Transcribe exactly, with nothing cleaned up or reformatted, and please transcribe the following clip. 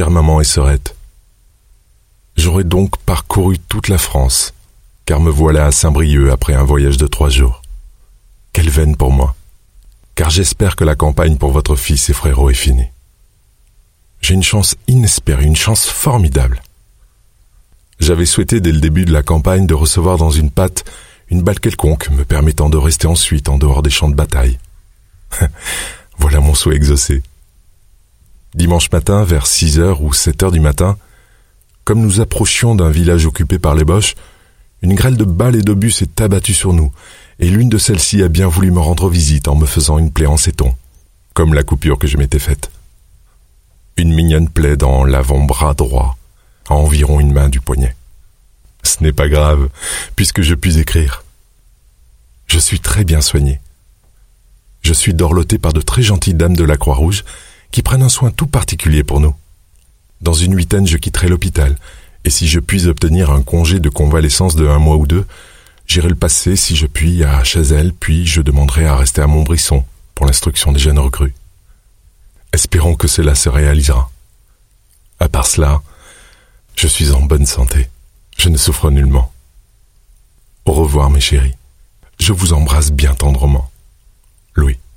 chère maman et sœurette. J'aurais donc parcouru toute la France, car me voilà à Saint-Brieuc après un voyage de trois jours. Quelle veine pour moi, car j'espère que la campagne pour votre fils et frérot est finie. J'ai une chance inespérée, une chance formidable. J'avais souhaité dès le début de la campagne de recevoir dans une patte une balle quelconque me permettant de rester ensuite en dehors des champs de bataille. Voilà mon souhait exaucé. Dimanche matin, vers six heures ou sept heures du matin, comme nous approchions d'un village occupé par les Boches, une grêle de balles et d'obus s'est abattue sur nous, et l'une de celles-ci a bien voulu me rendre visite en me faisant une plaie en séton, comme la coupure que je m'étais faite. Une mignonne plaie dans l'avant-bras droit, à environ une main du poignet. Ce n'est pas grave, puisque je puis écrire. Je suis très bien soigné. Je suis dorloté par de très gentilles dames de la Croix-Rouge qui prennent un soin tout particulier pour nous. Dans une huitaine, je quitterai l'hôpital, et si je puis obtenir un congé de convalescence de un mois ou deux, j'irai le passer, si je puis, à Chazelles, puis je demanderai à rester à Montbrisson pour l'instruction des jeunes recrues. Espérons que cela se réalisera. À part cela, je suis en bonne santé. Je ne souffre nullement. Au revoir, mes chéris. Je vous embrasse bien tendrement. Louis.